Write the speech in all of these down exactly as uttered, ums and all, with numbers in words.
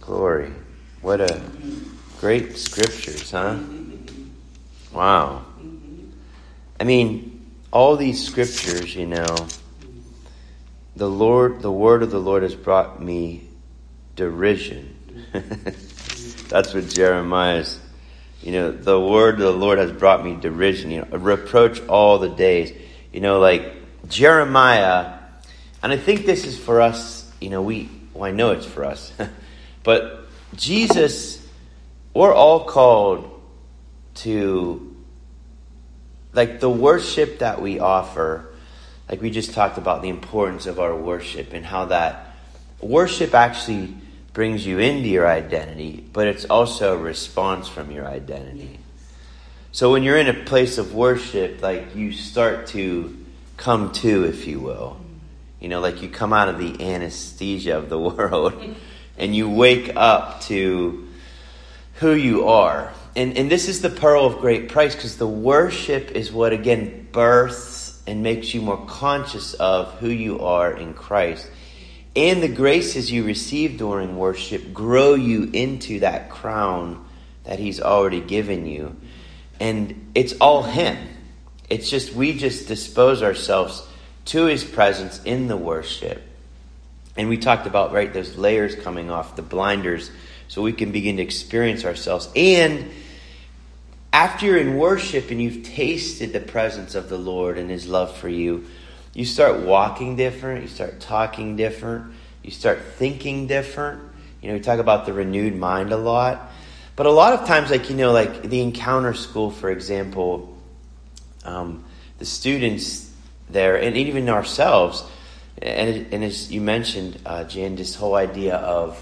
Glory. What a great scriptures, huh? Wow. I mean, all these scriptures, you know, the Lord, the word of the Lord has brought me derision. That's what Jeremiah's, you know, the word of the Lord has brought me derision, you know, a reproach all the days. You know, like Jeremiah, and I think this is for us, you know, we, well, I know it's for us, but Jesus, we're all called to, like, the worship that we offer. Like we just talked about the importance of our worship and how that worship actually brings you into your identity, but it's also a response from your identity. So when you're in a place of worship, like you start to come to, if you will. You know, like you come out of the anesthesia of the world and you wake up to who you are. And and this is the pearl of great price, because the worship is what, again, births and makes you more conscious of who you are in Christ. And the graces you receive during worship grow you into that crown that he's already given you. And it's all him. It's just, we just dispose ourselves to his presence in the worship. And we talked about, right, those layers coming off, the blinders, so we can begin to experience ourselves. And after you're in worship and you've tasted the presence of the Lord and his love for you, you start walking different, you start talking different, you start thinking different. You know, we talk about the renewed mind a lot. But a lot of times, like, you know, like the Encounter School, for example, um, the students there, and even ourselves, and, and as you mentioned, uh, Jan, this whole idea of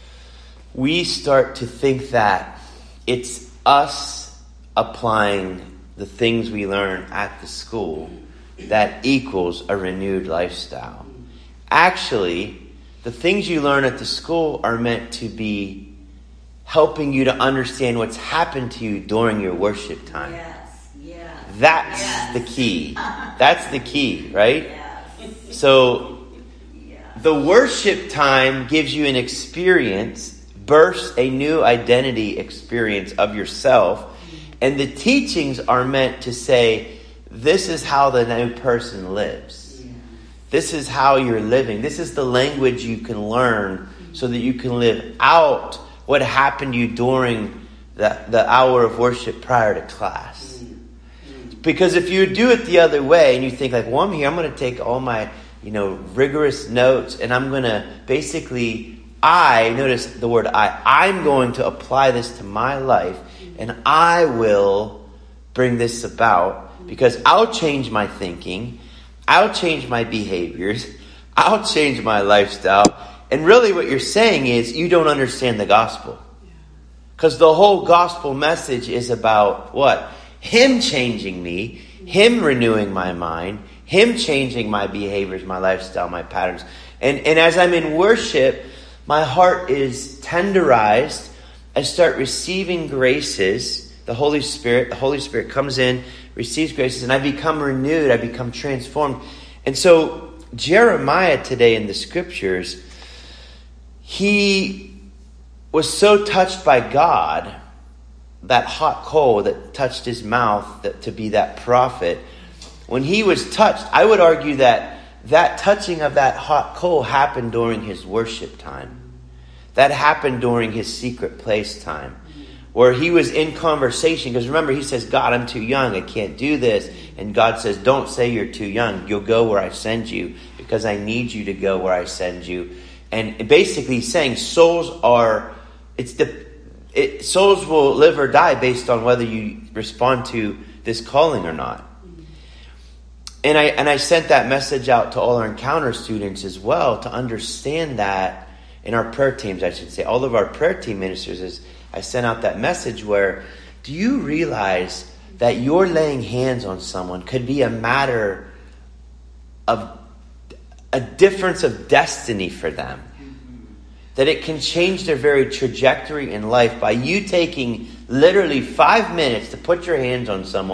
we start to think that it's us applying the things we learn at the school that equals a renewed lifestyle. Actually, the things you learn at the school are meant to be helping you to understand what's happened to you during your worship time. Yes, yes. That's yes. the key. That's the key, right? Yes. So yes. the worship time gives you an experience, bursts a new identity experience of yourself, and the teachings are meant to say, this is how the new person lives. Yeah. This is how you're living. This is the language you can learn so that you can live out what happened to you during the, the hour of worship prior to class. Because if you do it the other way and you think like, well, I'm here, I'm going to take all my, you know, rigorous notes and I'm going to basically, I, notice the word I, I'm going to apply this to my life and I will bring this about because I'll change my thinking, I'll change my behaviors, I'll change my lifestyle. And really what you're saying is you don't understand the gospel. Because the whole gospel message is about what? Him changing me, him renewing my mind, him changing my behaviors, my lifestyle, my patterns. And, and as I'm in worship, my heart is tenderized. I start receiving graces. The Holy Spirit, the Holy Spirit comes in, receives graces, and I become renewed. I become transformed. And so Jeremiah today in the scriptures, he was so touched by God, that hot coal that touched his mouth that, to be that prophet. When he was touched, I would argue that that touching of that hot coal happened during his worship time. That happened during his secret place time, where he was in conversation. Because remember, he says, God, I'm too young. I can't do this. And God says, don't say you're too young. You'll go where I send you because I need you to go where I send you. And basically saying souls are, it's the, it, souls will live or die based on whether you respond to this calling or not. And I, and I sent that message out to all our Encounter students as well to understand that in our prayer teams, I should say, all of our prayer team ministers, is I sent out that message where, do you realize that your laying hands on someone could be a matter of a difference of destiny for them? That it can change their very trajectory in life by you taking literally five minutes to put your hands on someone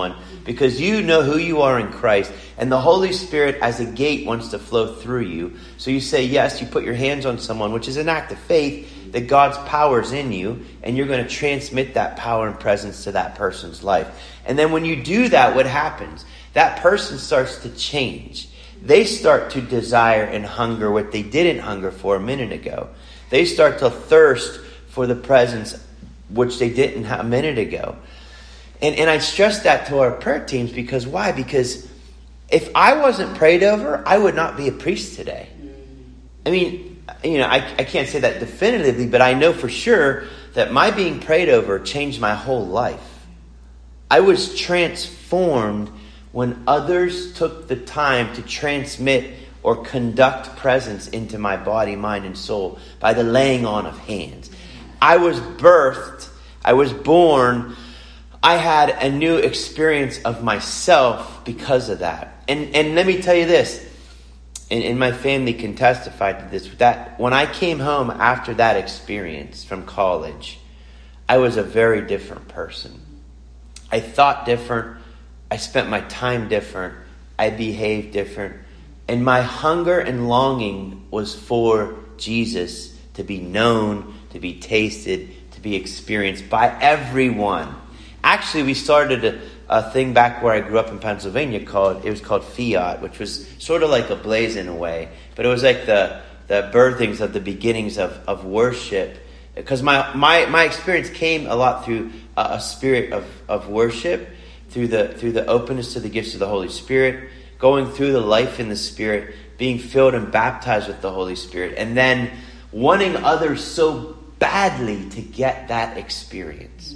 because you know who you are in Christ, and the Holy Spirit as a gate wants to flow through you. So you say yes, you put your hands on someone, which is an act of faith that God's power is in you, and you're going to transmit that power and presence to that person's life. And then when you do that, what happens? That person starts to change. They start to desire and hunger what they didn't hunger for a minute ago. They start to thirst for the presence which they didn't have a minute ago. And, and I stress that to our prayer teams because why? Because if I wasn't prayed over, I would not be a priest today. I mean, you know, I, I can't say that definitively, but I know for sure that my being prayed over changed my whole life. I was transformed when others took the time to transmit or conduct presence into my body, mind, and soul by the laying on of hands. I was birthed, I was born, I had a new experience of myself because of that. And and let me tell you this, and, and my family can testify to this, that when I came home after that experience from college, I was a very different person. I thought different. I spent my time different. I behaved different. And my hunger and longing was for Jesus to be known, to be tasted, to be experienced by everyone. Actually, we started a, a thing back where I grew up in Pennsylvania called, it was called Fiat, which was sort of like a blaze in a way. But it was like the, the birthings of the beginnings of, of worship. Because my, my, my experience came a lot through a, a spirit of, of worship, through the through the openness to the gifts of the Holy Spirit, going through the life in the Spirit, being filled and baptized with the Holy Spirit, and then wanting others so badly to get that experience.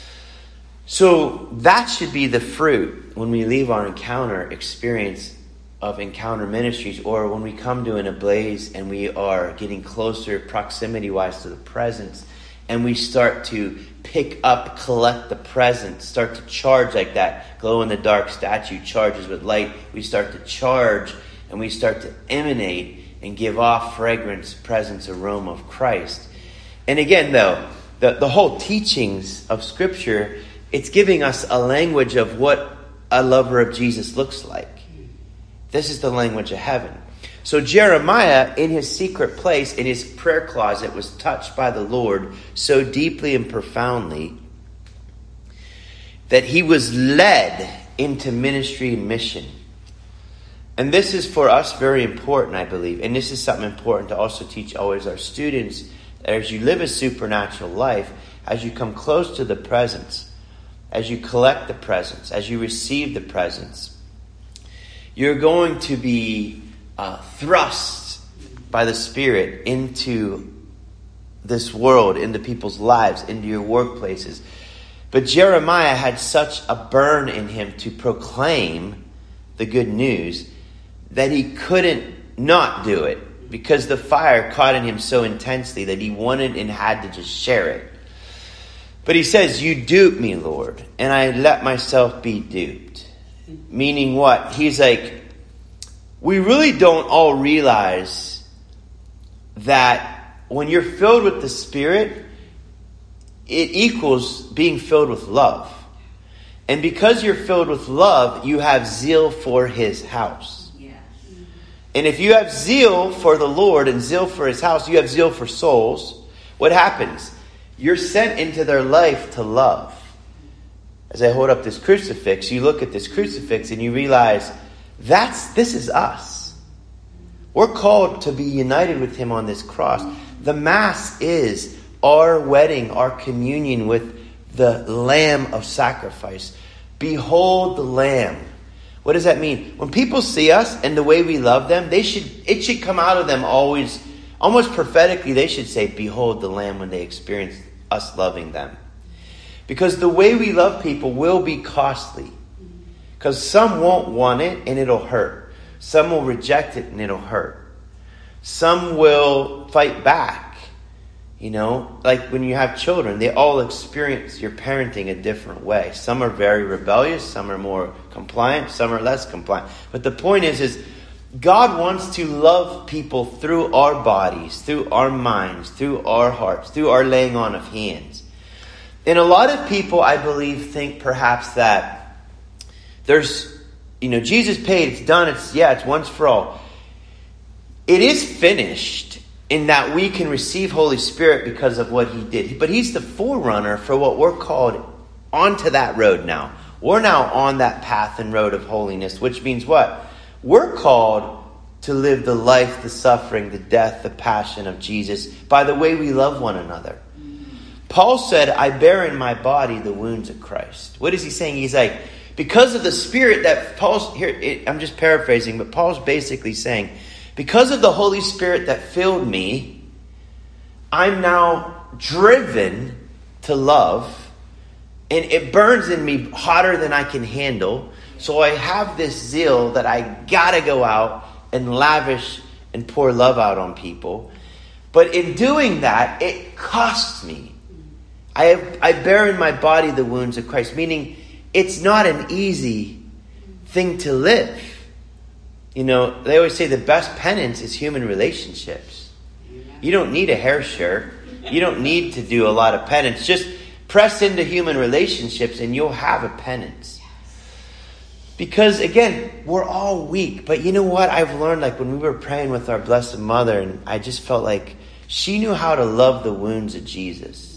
So that should be the fruit when we leave our encounter experience of Encounter Ministries, or when we come to an ablaze and we are getting closer proximity-wise to the presence, and we start to pick up, collect the presence, start to charge like that glow-in-the-dark statue charges with light. We start to charge and we start to emanate and give off fragrance, presence, aroma of Christ. And again, though, the, the whole teachings of Scripture, it's giving us a language of what a lover of Jesus looks like. This is the language of heaven. So Jeremiah, in his secret place, in his prayer closet, was touched by the Lord so deeply and profoundly that he was led into ministry and mission. And this is for us very important, I believe. And this is something important to also teach always our students. As you live a supernatural life, as you come close to the presence, as you collect the presence, as you receive the presence, you're going to be Uh, thrust by the Spirit into this world, into people's lives, into your workplaces. But Jeremiah had such a burn in him to proclaim the good news that he couldn't not do it, because the fire caught in him so intensely that he wanted and had to just share it. But he says, "You duped me, Lord, and I let myself be duped." Meaning what? He's like, we really don't all realize that when you're filled with the Spirit, it equals being filled with love. And because you're filled with love, you have zeal for His house. Yes. And if you have zeal for the Lord and zeal for His house, you have zeal for souls. What happens? You're sent into their life to love. As I hold up this crucifix, you look at this crucifix and you realize, That's this is us. We're called to be united with Him on this cross. The Mass is our wedding, our communion with the Lamb of sacrifice. Behold the Lamb. What does that mean? When people see us and the way we love them, they should it should come out of them always, almost prophetically, they should say, "Behold the Lamb," when they experience us loving them. Because the way we love people will be costly. Because some won't want it and it'll hurt. Some will reject it and it'll hurt. Some will fight back. You know, like when you have children, they all experience your parenting a different way. Some are very rebellious. Some are more compliant. Some are less compliant. But the point is, is God wants to love people through our bodies, through our minds, through our hearts, through our laying on of hands. And a lot of people, I believe, think perhaps that there's, you know, Jesus paid, it's done, it's, yeah, it's once for all. It is finished in that we can receive Holy Spirit because of what he did. But he's the forerunner for what we're called onto that road now. We're now on that path and road of holiness, which means what? We're called to live the life, the suffering, the death, the passion of Jesus by the way we love one another. Paul said, I bear in my body the wounds of Christ. What is he saying? He's like, because of the Spirit that Paul's, here, it, I'm just paraphrasing, but Paul's basically saying, because of the Holy Spirit that filled me, I'm now driven to love, and it burns in me hotter than I can handle. So I have this zeal that I gotta go out and lavish and pour love out on people. But in doing that, it costs me. I have, I bear in my body the wounds of Christ, meaning it's not an easy thing to live. You know, they always say the best penance is human relationships. You don't need a hair shirt. You don't need to do a lot of penance. Just press into human relationships and you'll have a penance. Because again, we're all weak. But you know what I've learned, like when we were praying with our Blessed Mother, and I just felt like she knew how to love the wounds of Jesus.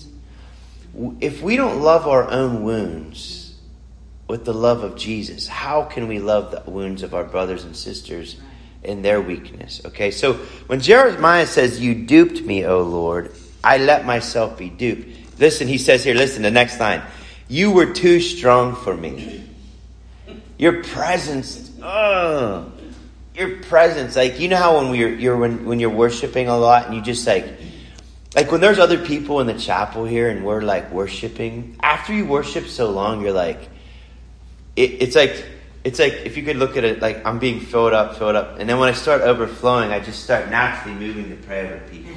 If we don't love our own wounds with the love of Jesus, how can we love the wounds of our brothers and sisters in their weakness? Okay, so when Jeremiah says, you duped me, O Lord, I let myself be duped. Listen, he says here, listen, the next line. You were too strong for me. Your presence, oh, your presence. Like, you know how when we're, you're, when, when you're worshiping a lot and you just like, like when there's other people in the chapel here and we're like worshiping, after you worship so long, you're like, it, it's like, it's like if you could look at it, like I'm being filled up, filled up. And then when I start overflowing, I just start naturally moving to pray over people.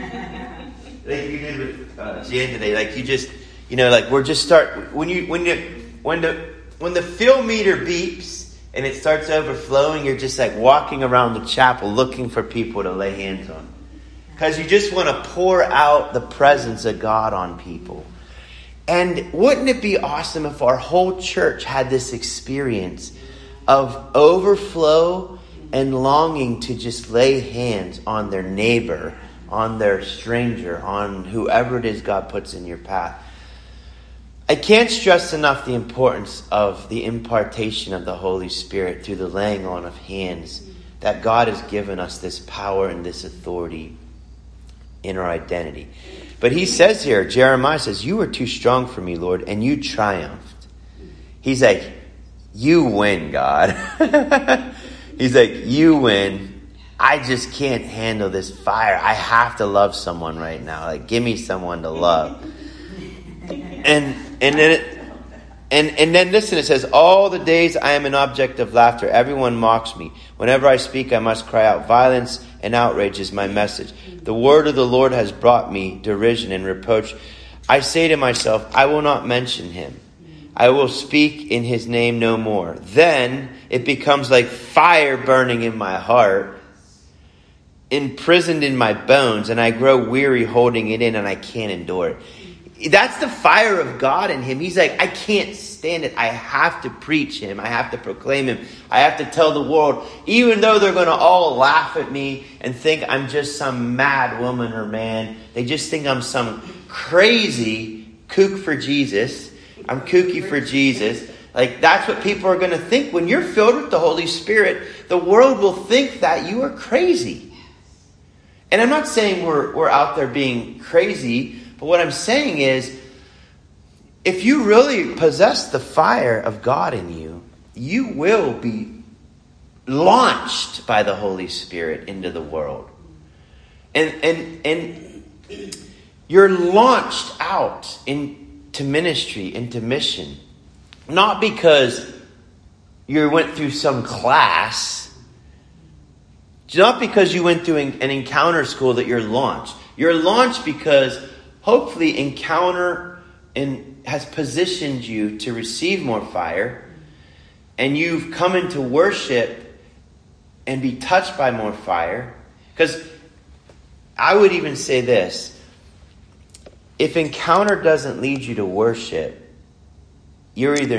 Like you did with uh, Jan today. Like you just, you know, like we're just start, when you, when you, when the, when the fill meter beeps and it starts overflowing, you're just like walking around the chapel looking for people to lay hands on. Because you just want to pour out the presence of God on people. And wouldn't it be awesome if our whole church had this experience of overflow and longing to just lay hands on their neighbor, on their stranger, on whoever it is God puts in your path. I can't stress enough the importance of the impartation of the Holy Spirit through the laying on of hands, that God has given us this power and this authority in our identity. But he says here, Jeremiah says, you were too strong for me, Lord, and you triumphed. He's like, you win, God. He's like, you win. I just can't handle this fire. I have to love someone right now. Like, give me someone to love. And and then it, and and then listen, it says, all the days I am an object of laughter. Everyone mocks me. Whenever I speak, I must cry out. Violence and outrage is my message. The word of the Lord has brought me derision and reproach. I say to myself, I will not mention him. I will speak in his name no more. Then it becomes like fire burning in my heart, imprisoned in my bones, and I grow weary holding it in, and I can't endure it. That's the fire of God in him. He's like, I can't stand it. I have to preach him. I have to proclaim him. I have to tell the world, even though they're going to all laugh at me and think I'm just some mad woman or man. They just think I'm some crazy kook for Jesus. I'm kooky for Jesus. Like, that's what people are going to think. When you're filled with the Holy Spirit, the world will think that you are crazy. And I'm not saying we're we're out there being crazy, but what I'm saying is, if you really possess the fire of God in you, you will be launched by the Holy Spirit into the world. And and and you're launched out into ministry, into mission. Not because you went through some class. Not because you went through an encounter school that you're launched. You're launched because hopefully Encounter and has positioned you to receive more fire, and you've come into worship and be touched by more fire. Because I would even say this: if Encounter doesn't lead you to worship, you're either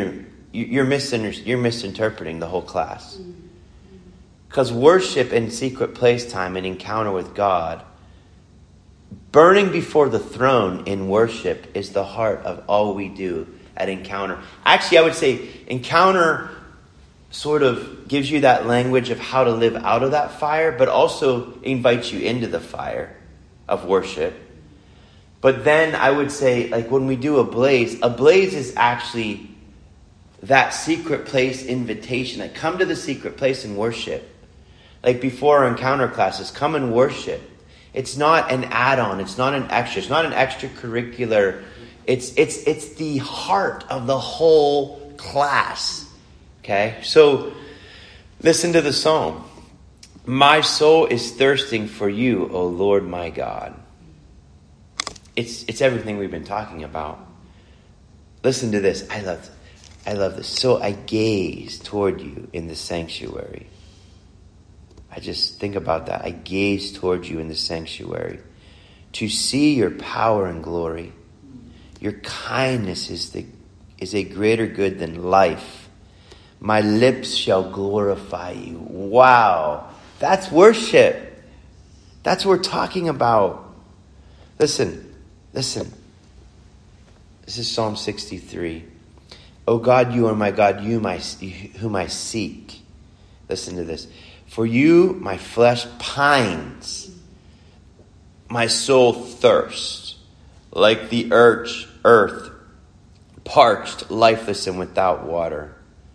you're, misun- you're misinterpreting the whole class. Because worship and secret place time and encounter with God, burning before the throne in worship is the heart of all we do at Encounter. Actually, I would say Encounter sort of gives you that language of how to live out of that fire, but also invites you into the fire of worship. But then I would say, like when we do a blaze, a blaze is actually that secret place invitation. Like come to the secret place and worship. Like before our Encounter classes, come and worship. It's not an add-on. It's not an extra. It's not an extracurricular. It's it's it's the heart of the whole class. Okay? So listen to the psalm. My soul is thirsting for you, O Lord my God. It's it's everything we've been talking about. Listen to this. I love I love this. So I gaze toward you in the sanctuary. I just think about that. I gaze toward you in the sanctuary to see your power and glory. Your kindness is the is a greater good than life. My lips shall glorify you. Wow. That's worship. That's what we're talking about. Listen, listen. This is Psalm sixty-three. O God, you are my God, you my whom I seek. Listen to this. For you, my flesh pines, my soul thirsts, like the earth, earth, parched, lifeless, and without water.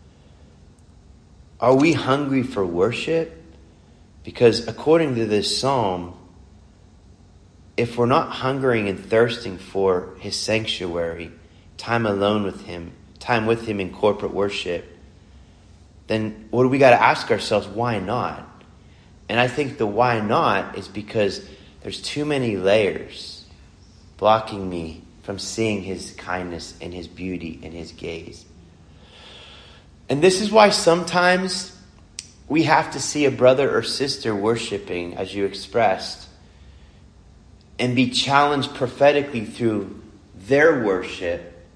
Are we hungry for worship? Because according to this psalm, if we're not hungering and thirsting for his sanctuary, time alone with him, time with him in corporate worship, then what do we got to ask ourselves? Why not? And I think the why not is because there's too many layers blocking me from seeing his kindness and his beauty and his gaze. And this is why sometimes we have to see a brother or sister worshiping, as you expressed, and be challenged prophetically through their worship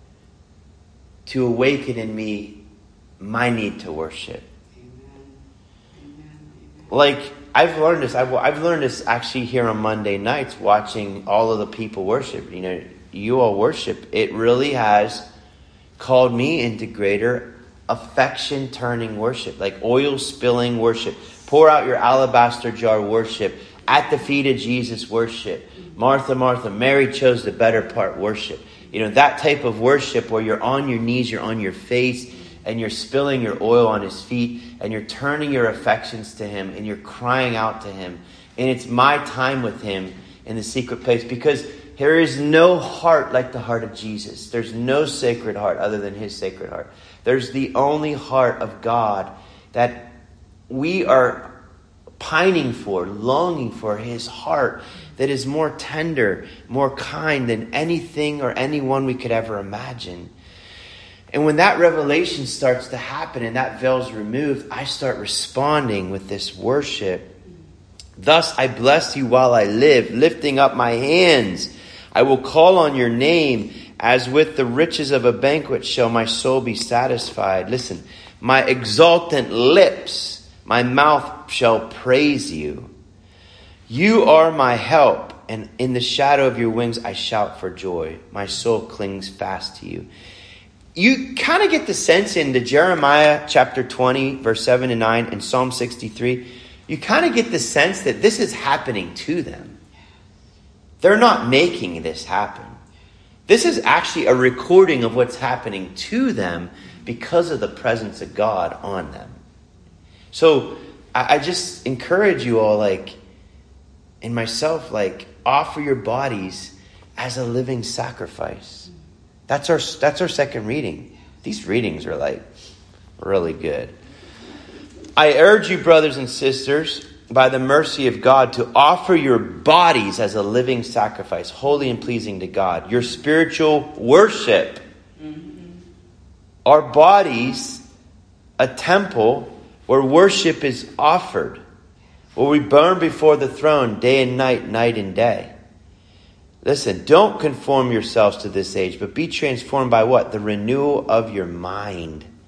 to awaken in me my need to worship. Amen. Amen. Like, I've learned this. I've, I've learned this actually here on Monday nights, watching all of the people worship. You know, you all worship. It really has called me into greater affection-turning worship, like oil-spilling worship. Pour out your alabaster jar worship. At the feet of Jesus worship. Martha, Martha, Mary chose the better part worship. You know, that type of worship where you're on your knees, you're on your face, and you're spilling your oil on his feet, and you're turning your affections to him, and you're crying out to him. And it's my time with him in the secret place, because there is no heart like the heart of Jesus. There's no sacred heart other than his sacred heart. There's the only heart of God that we are pining for, longing for, his heart that is more tender, more kind than anything or anyone we could ever imagine. And when that revelation starts to happen and that veil's removed, I start responding with this worship. Thus I bless you while I live, lifting up my hands. I will call on your name, as with the riches of a banquet shall my soul be satisfied. Listen, my exultant lips, my mouth shall praise you. You are my help, and in the shadow of your wings I shout for joy. My soul clings fast to you. You kind of get the sense in the Jeremiah chapter twenty, verse seven and nine, and Psalm sixty-three, you kind of get the sense that this is happening to them. They're not making this happen. This is actually a recording of what's happening to them because of the presence of God on them. So I, I just encourage you all, like, and myself, like, offer your bodies as a living sacrifice. That's our that's our second reading. These readings are like really good. I urge you, brothers and sisters, by the mercy of God, to offer your bodies as a living sacrifice, holy and pleasing to God. Your spiritual worship. Mm-hmm. Our bodies, a temple where worship is offered, where we burn before the throne day and night, night and day. Listen, don't conform yourselves to this age, but be transformed by what? The renewal of your mind.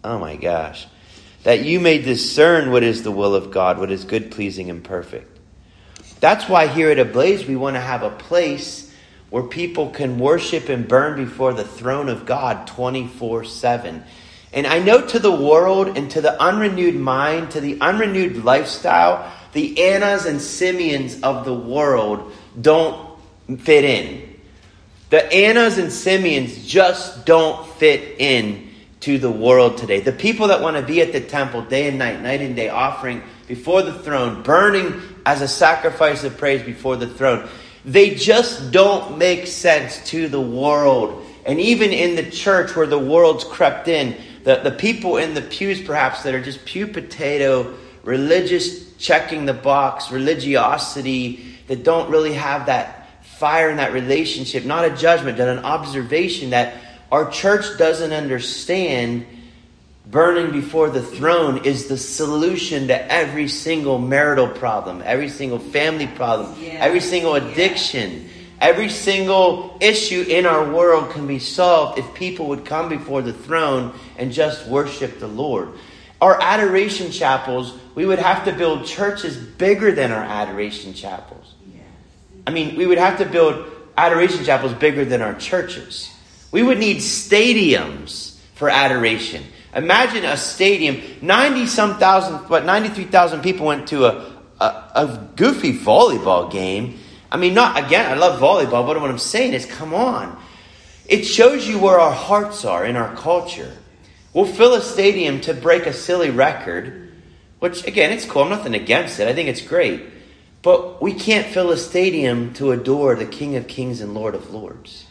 Oh my gosh. That you may discern what is the will of God, what is good, pleasing, and perfect. That's why here at Ablaze we want to have a place where people can worship and burn before the throne of God twenty-four seven. And I know to the world and to the unrenewed mind, to the unrenewed lifestyle, the Annas and Simeons of the world don't fit in. The Annas and Simeons just don't fit in to the world today. The people that want to be at the temple day and night, night and day, offering before the throne, burning as a sacrifice of praise before the throne, they just don't make sense to the world. And even in the church where the world's crept in, the, the people in the pews perhaps that are just pew potato, religious, checking the box, religiosity, that don't really have that fire and that relationship, not a judgment, but an observation that our church doesn't understand burning before the throne is the solution to every single marital problem, every single family problem, yeah. every single addiction. Yeah. Every single issue in our world can be solved if people would come before the throne and just worship the Lord. Our adoration chapels, we would have to build churches bigger than our adoration chapels. Yes. I mean, we would have to build adoration chapels bigger than our churches. We would need stadiums for adoration. Imagine a stadium, ninety-some thousand, what, ninety-three thousand people went to a, a, a goofy volleyball game. I mean, not again, I love volleyball, but what I'm saying is, come on. It shows you where our hearts are in our culture. We'll fill a stadium to break a silly record, which, again, it's cool. I'm nothing against it. I think it's great. But we can't fill a stadium to adore the King of Kings and Lord of Lords.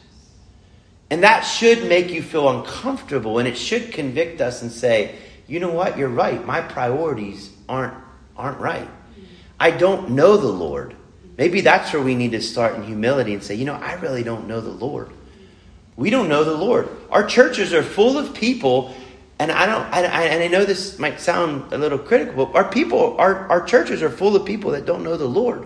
And that should make you feel uncomfortable, and it should convict us and say, you know what, you're right. My priorities aren't, aren't right. I don't know the Lord. Maybe that's where we need to start in humility and say, you know, I really don't know the Lord. We don't know the Lord. Our churches are full of people, and I don't. I, I, and I know this might sound a little critical, but our people, our, our churches are full of people that don't know the Lord.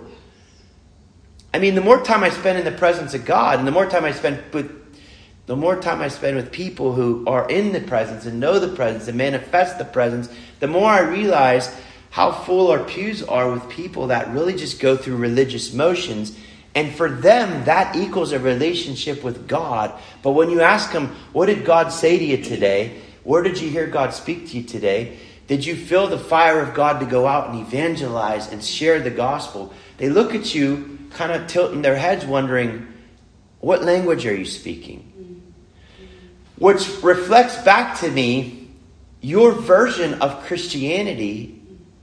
I mean, the more time I spend in the presence of God, and the more time I spend with, the more time I spend with people who are in the presence and know the presence and manifest the presence, the more I realize how full our pews are with people that really just go through religious motions. And for them, that equals a relationship with God. But when you ask them, what did God say to you today? Where did you hear God speak to you today? Did you feel the fire of God to go out and evangelize and share the gospel? They look at you kind of tilting their heads wondering, what language are you speaking? Which reflects back to me, your version of Christianity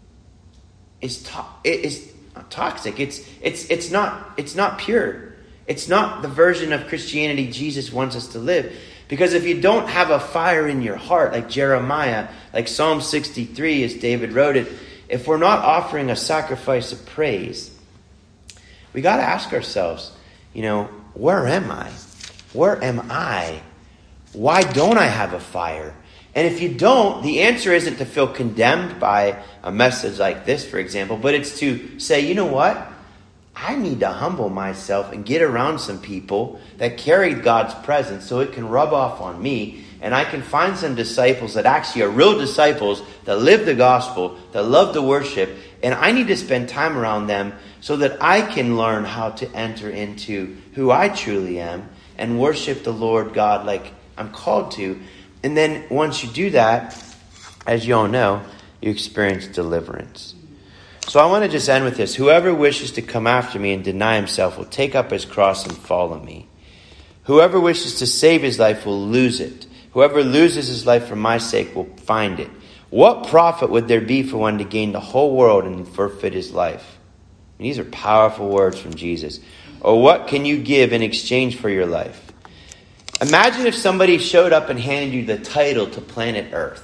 is to- is toxic. It's it's it's not it's not pure. It's not the version of Christianity Jesus wants us to live. Because if you don't have a fire in your heart, like Jeremiah, like Psalm sixty-three, as David wrote it, if we're not offering a sacrifice of praise, we got to ask ourselves, you know, where am I? Where am I? Why don't I have a fire? And if you don't, the answer isn't to feel condemned by a message like this, for example, but it's to say, you know what? I need to humble myself and get around some people that carry God's presence so it can rub off on me, and I can find some disciples that actually are real disciples that live the gospel, that love to worship, and I need to spend time around them so that I can learn how to enter into who I truly am and worship the Lord God like I'm called to. And then once you do that, as you all know, you experience deliverance. So I want to just end with this. Whoever wishes to come after me and deny himself will take up his cross and follow me. Whoever wishes to save his life will lose it. Whoever loses his life for my sake will find it. What profit would there be for one to gain the whole world and forfeit his life? And these are powerful words from Jesus. Or what can you give in exchange for your life? Imagine if somebody showed up and handed you the title to planet Earth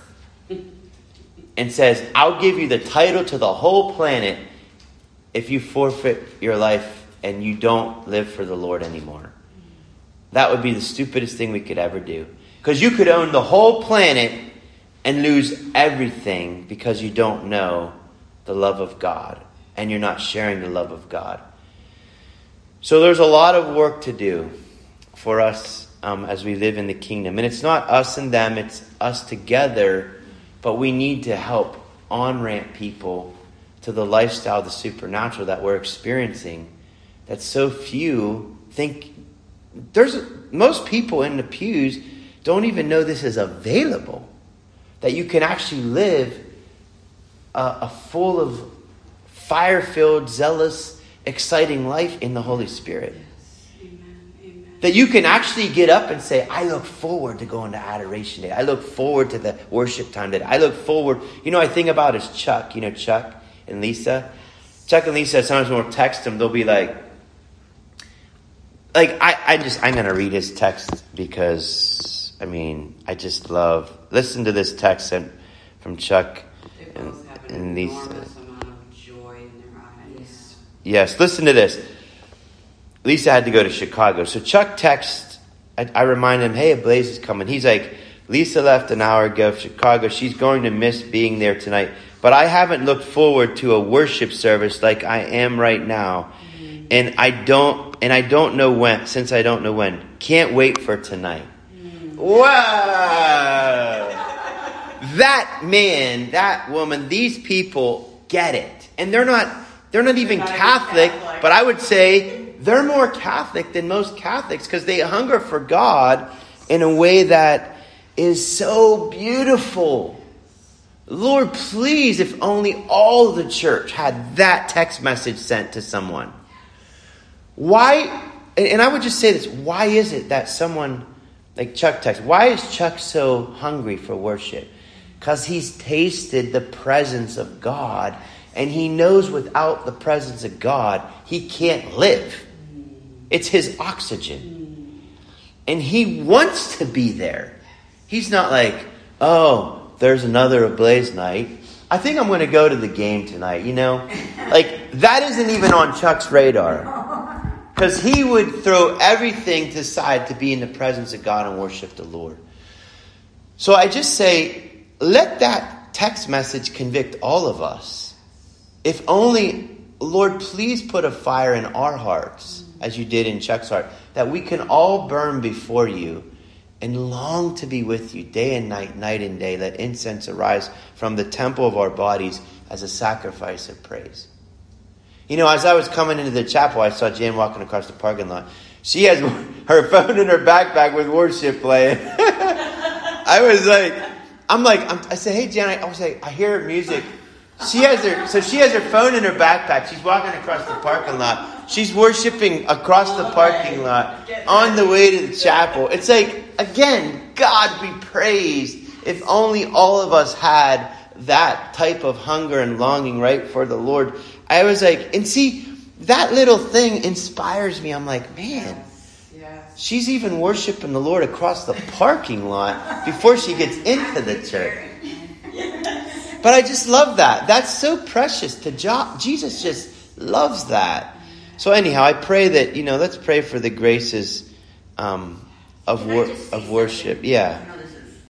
and says, I'll give you the title to the whole planet if you forfeit your life and you don't live for the Lord anymore. That would be the stupidest thing we could ever do. Because you could own the whole planet and lose everything because you don't know the love of God and you're not sharing the love of God. So there's a lot of work to do for us Um, as we live in the kingdom. And it's not us and them, it's us together but we need to help on-ramp people to the lifestyle of the supernatural that we're experiencing, that so few think. There's most people in the pews don't even know this is available, that you can actually live a, a full of fire-filled, zealous, exciting life in the Holy Spirit. Amen. Amen. That you can actually get up and say, I look forward to going to Adoration Day. I look forward to the worship time day. I look forward. You know, I think about is Chuck. You know, Chuck and Lisa. Chuck and Lisa, sometimes when we'll text them, they'll be like, like, I, I just, I'm going to read his text because, I mean, I just love, listen to this text and, from Chuck They and, both have and an Lisa. enormous amount of joy in their eyes. Yes, listen to this. Lisa had to go to Chicago. So Chuck texts, I, I remind him, hey, Blaze is coming. He's like, Lisa left an hour ago for Chicago. She's going to miss being there tonight. But I haven't looked forward to a worship service like I am right now. Mm-hmm. And I don't, and I don't know when, since I don't know when. Can't wait for tonight. Mm-hmm. Wow! That man, that woman, these people get it. And they're not, they're not even They're not Catholic, even Catholic, but I would say they're more Catholic than most Catholics because they hunger for God in a way that is so beautiful. Lord, please, if only all the church had that text message sent to someone. Why, and I would just say this, why is it that someone, like Chuck texts, why is Chuck so hungry for worship? Because he's tasted the presence of God, and he knows without the presence of God, he can't live. It's his oxygen. And he wants to be there. He's not like, oh, there's another Ablaze night. I think I'm going to go to the game tonight, you know? Like, that isn't even on Chuck's radar. Because he would throw everything to side to be in the presence of God and worship the Lord. So I just say, let that text message convict all of us. If only, Lord, please put a fire in our hearts, as you did in Chuck's heart, that we can all burn before you and long to be with you day and night, night and day. Let incense arise from the temple of our bodies as a sacrifice of praise. You know, as I was coming into the chapel, I saw Jan walking across the parking lot. She has her phone in her backpack with worship playing. I was like, I'm like, I'm, I said, hey, Jan, I, I was like, I hear music. She has her, so she has her phone in her backpack. She's walking across the parking lot. She's worshiping across the parking lot on the way to the chapel. It's like, again, God be praised. If only all of us had that type of hunger and longing, right, for the Lord. I was like, and see, that little thing inspires me. I'm like, man, Yes. she's even worshiping the Lord across the parking lot before she gets into the church. But I just love that. That's so precious to Jo- Jesus. Just loves that. So anyhow, I pray that, you know, let's pray for the graces um, of Can I wor- just say of worship. something? Yeah. You know,